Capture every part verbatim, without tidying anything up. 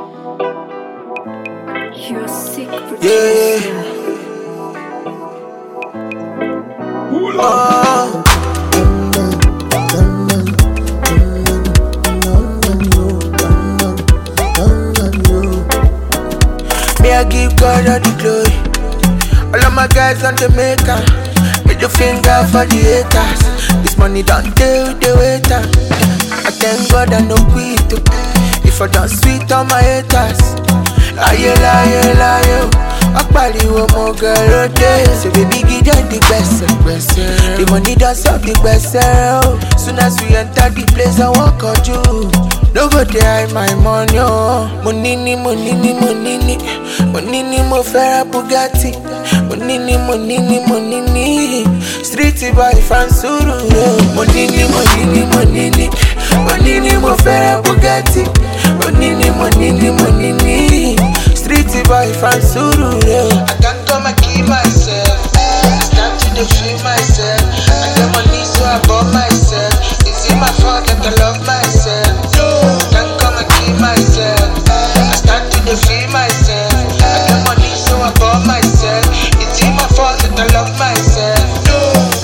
You're sick, Yeah. Oh. Me, I give God all the glory. All of my guys on the maker. Middle finger for the haters. This money don't deal with the waiter. I thank God I no quit. If I don't sweet on my haters. Aye, aye, aye, I pariwo mo girl day. So baby give them the best. The money don't solve the best. Soon as we enter the place I walk on you. No go there my money, oh. Monini, monini, monini. Monini, mo fera Bugatti. Monini, monini, monini. Streety boy from Suru. Monini, monini, monini. Monini, mo fera Bugatti. Monini, monini, monini. Streety boy from Suru. I can't come and keep myself. It's time to defeat myself. I get money so I bought myself. Is it my fault that I love myself? Myself, I start to defeat myself. I get money so I bought myself. It's in my fault that I love myself. No,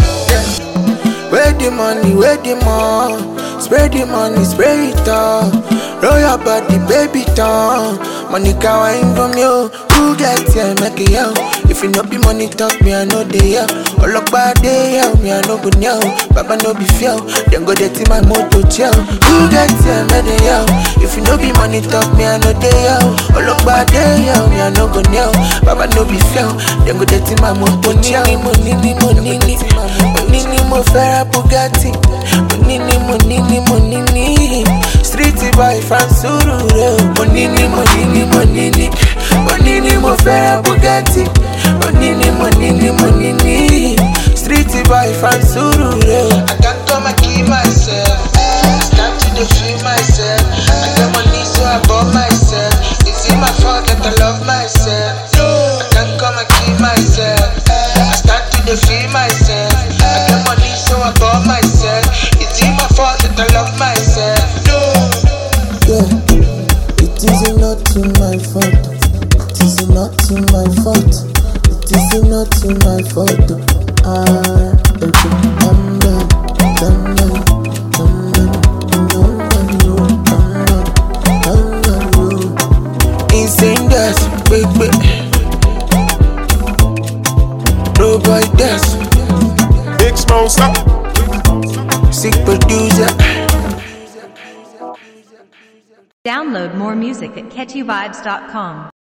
yeah. Where the money, where the money? Spray the money, spray it all. Roll your body, baby, down. Money can from you. Who gets here, make it yo. If you no be money talk, me I know they yo. All up by day yo, me I know good yo. Baba no be fear, then go dirty my motor chill. Who gets here, make it yo. If you no be money talk, me I know they yo. All up by day yo, me I know good yo. Baba no be fear, then go dirty my motor chill. Monini, monini, monini, mo fera Bugatti. Monini, monini, monini. Streety boy from Suru. Monini, monini, monini. Monini, mo fera Bugatti. Monini, monini, monini. Streety boy from Suru. I can't come and keep myself. It's time to defeat myself. I get money so I bought myself. Is it my fault that I love myself? No, I can't come and keep myself. I start to defeat myself. I get money so I bought myself. Is it my fault that I love myself? No. Yeah, it is not my fault. It is not my fault. It is not my fault. Ah, baby, I'm done, done, done, done, done, done, done, done, done, done. Insane gas, big, big. No boy dance. Big Smoke, stop. Sick producer. Download more music at catchy vibes dot com.